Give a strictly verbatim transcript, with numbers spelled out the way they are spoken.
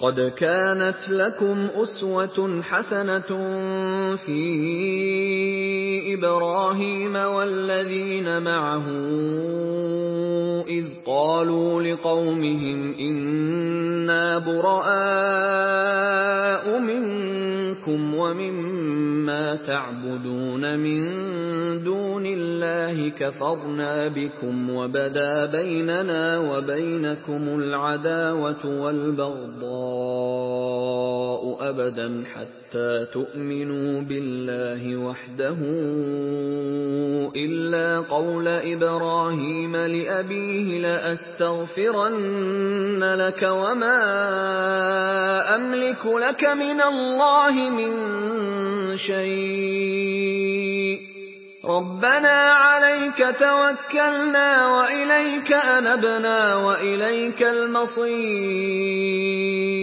قَدْ كَانَتْ لَكُمْ أُسْوَةٌ حَسَنَةٌ فِي إِبْرَاهِيمَ وَالَّذِينَ مَعَهُ إِذْ قَالُوا لِقَوْمِهِمْ إِنَّا بُرَآءُ مِنكُمْ وَمِمَّا تَعْبُدُونَ مِن دُونِ اللَّهِ كَفَرْنَا بِكُمْ وَبَدَا بَيْنَنَا وَبَيْنَكُمُ الْعَدَاوَةُ وَالْبَغْضَاءُ أَبَدًا حَتَّىٰ تُؤْمِنُوا بِاللَّهِ وَحْدَهُ إِلَّا قَوْلَ إِبْرَاهِيمَ لِأَبِيهِ لَأَسْتَغْفِرَنَّ لَكَ وَمَا أَمْلِكُ لَكَ مِنَ اللَّهِ مِن شَيْءٍ رَبَّنَا عَلَيْكَ تَوَكَّلْنَا وَإِلَيْكَ أَنَبْنَا وَإِلَيْكَ الْمَصِيرُ